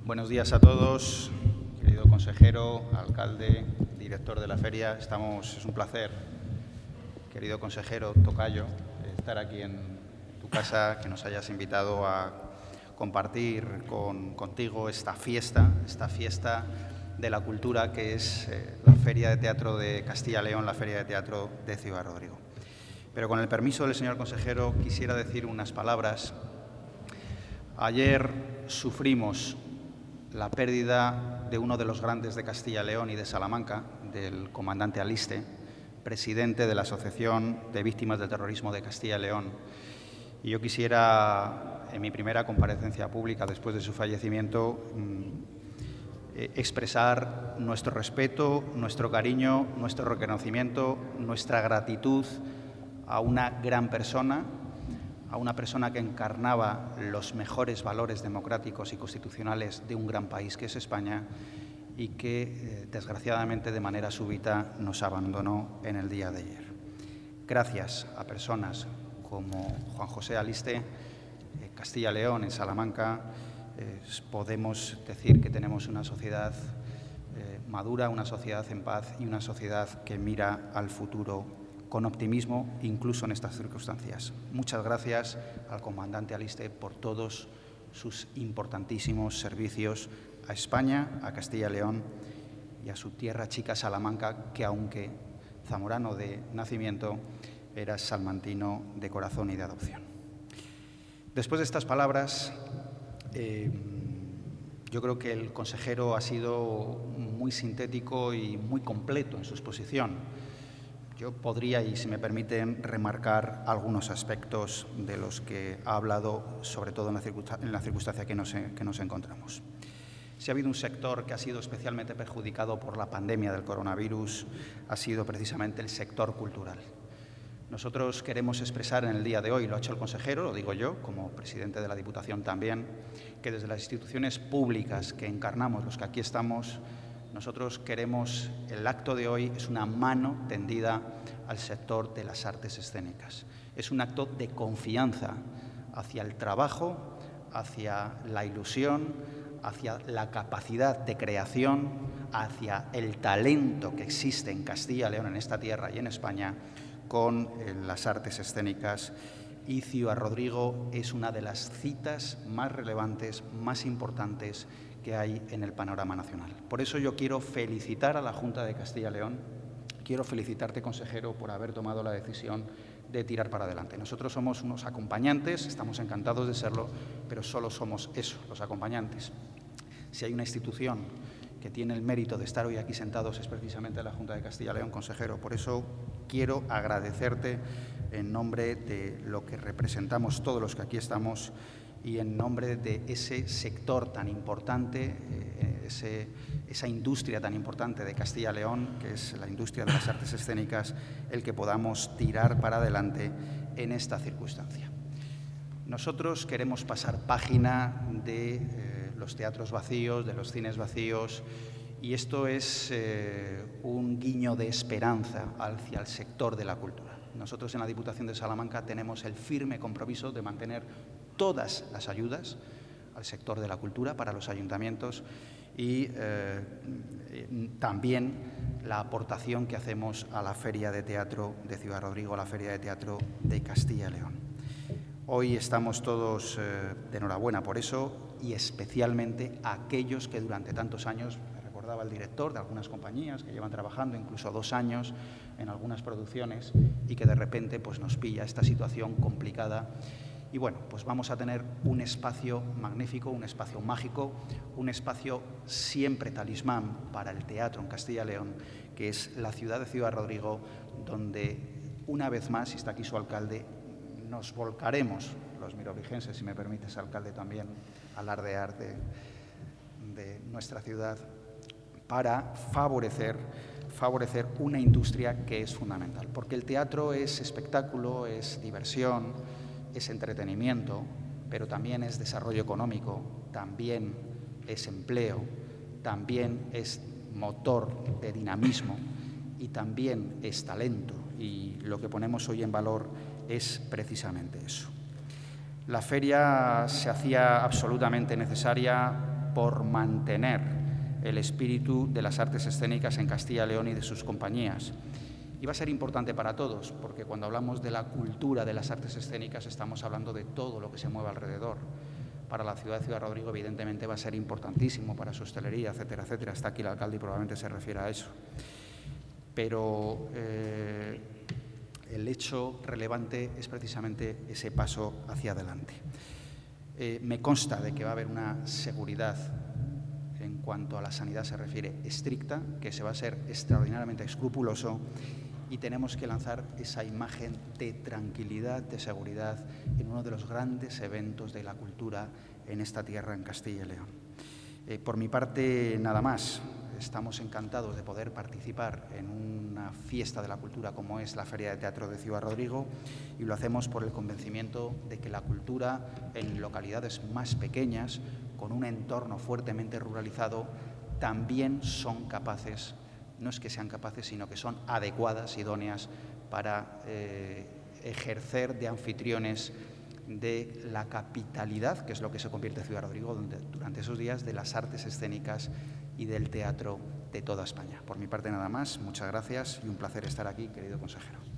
Buenos días a todos, querido consejero, alcalde, director de la feria. Es un placer, querido consejero tocayo, estar aquí en tu casa, que nos hayas invitado a compartir contigo esta fiesta de la cultura que es la Feria de Teatro de Castilla y León, la Feria de Teatro de Ciudad Rodrigo. Pero con el permiso del señor consejero quisiera decir unas palabras. Ayer sufrimos la pérdida de uno de los grandes de Castilla y León y de Salamanca, del comandante Aliste, presidente de la Asociación de Víctimas del Terrorismo de Castilla y León. Y yo quisiera, en mi primera comparecencia pública después de su fallecimiento, expresar nuestro respeto, nuestro cariño, nuestro reconocimiento, nuestra gratitud a una gran persona, a una persona que encarnaba los mejores valores democráticos y constitucionales de un gran país que es España y que, desgraciadamente, de manera súbita nos abandonó en el día de ayer. Gracias a personas como Juan José Aliste, Castilla y León, en Salamanca, podemos decir que tenemos una sociedad madura, una sociedad en paz y una sociedad que mira al futuro con optimismo, incluso en estas circunstancias. Muchas gracias al comandante Aliste por todos sus importantísimos servicios a España, a Castilla y León y a su tierra chica Salamanca, que aunque zamorano de nacimiento, era salmantino de corazón y de adopción. Después de estas palabras, yo creo que el consejero ha sido muy sintético y muy completo en su exposición. Yo podría, y si me permiten, remarcar algunos aspectos de los que ha hablado, sobre todo en la circunstancia que nos encontramos. Si ha habido un sector que ha sido especialmente perjudicado por la pandemia del coronavirus, ha sido precisamente el sector cultural. Nosotros queremos expresar en el día de hoy, lo ha hecho el consejero, lo digo yo, como presidente de la Diputación también, que desde las instituciones públicas que encarnamos los que aquí estamos, nosotros queremos, el acto de hoy es una mano tendida al sector de las artes escénicas. Es un acto de confianza hacia el trabajo, hacia la ilusión, hacia la capacidad de creación, hacia el talento que existe en Castilla y León, en esta tierra y en España, con las artes escénicas. Y Ciudad Rodrigo es una de las citas más relevantes, más importantes que hay en el panorama nacional. Por eso yo quiero felicitar a la Junta de Castilla y León, quiero felicitarte, consejero, por haber tomado la decisión de tirar para adelante. Nosotros somos unos acompañantes, estamos encantados de serlo, pero solo somos eso, los acompañantes. Si hay una institución que tiene el mérito de estar hoy aquí sentados es precisamente la Junta de Castilla y León, consejero. Por eso quiero agradecerte en nombre de lo que representamos todos los que aquí estamos y en nombre de ese sector tan importante, esa industria tan importante de Castilla y León, que es la industria de las artes escénicas, el que podamos tirar para adelante en esta circunstancia. Nosotros queremos pasar página de los teatros vacíos, de los cines vacíos, y esto es un guiño de esperanza hacia el sector de la cultura. Nosotros en la Diputación de Salamanca tenemos el firme compromiso de mantener todas las ayudas al sector de la cultura para los ayuntamientos y también la aportación que hacemos a la Feria de Teatro de Ciudad Rodrigo, la Feria de Teatro de Castilla y León. Hoy estamos todos de enhorabuena por eso y especialmente aquellos que durante tantos años, me recordaba el director de algunas compañías que llevan trabajando incluso 2 años en algunas producciones y que de repente pues, nos pilla esta situación complicada. Y bueno, pues vamos a tener un espacio magnífico, un espacio mágico, un espacio siempre talismán para el teatro en Castilla y León, que es la ciudad de Ciudad Rodrigo, donde una vez más, y está aquí su alcalde, nos volcaremos, los mirovigenses, si me permites, alcalde, también, alardear de nuestra ciudad, para favorecer una industria que es fundamental. Porque el teatro es espectáculo, es diversión, es entretenimiento, pero también es desarrollo económico, también es empleo, también es motor de dinamismo y también es talento. Y lo que ponemos hoy en valor es precisamente eso. La feria se hacía absolutamente necesaria apostar por mantener el espíritu de las artes escénicas en Castilla y León y de sus compañías. Y va a ser importante para todos, porque cuando hablamos de la cultura de las artes escénicas estamos hablando de todo lo que se mueve alrededor. Para la ciudad de Ciudad Rodrigo, evidentemente, va a ser importantísimo para su hostelería, etcétera, etcétera. Está aquí el alcalde y probablemente se refiera a eso. Pero el hecho relevante es precisamente ese paso hacia adelante. Me consta de que va a haber una seguridad en cuanto a la sanidad se refiere estricta, que se va a ser extraordinariamente escrupuloso, y tenemos que lanzar esa imagen de tranquilidad, de seguridad, en uno de los grandes eventos de la cultura en esta tierra, en Castilla y León. Por mi parte, nada más. Estamos encantados de poder participar en una fiesta de la cultura como es la Feria de Teatro de Ciudad Rodrigo, y lo hacemos por el convencimiento de que la cultura en localidades más pequeñas, con un entorno fuertemente ruralizado, también son capaces, no es que sean capaces, sino que son adecuadas, idóneas para ejercer de anfitriones de la capitalidad, que es lo que se convierte en Ciudad Rodrigo durante esos días, de las artes escénicas y del teatro de toda España. Por mi parte nada más, muchas gracias y un placer estar aquí, querido consejero.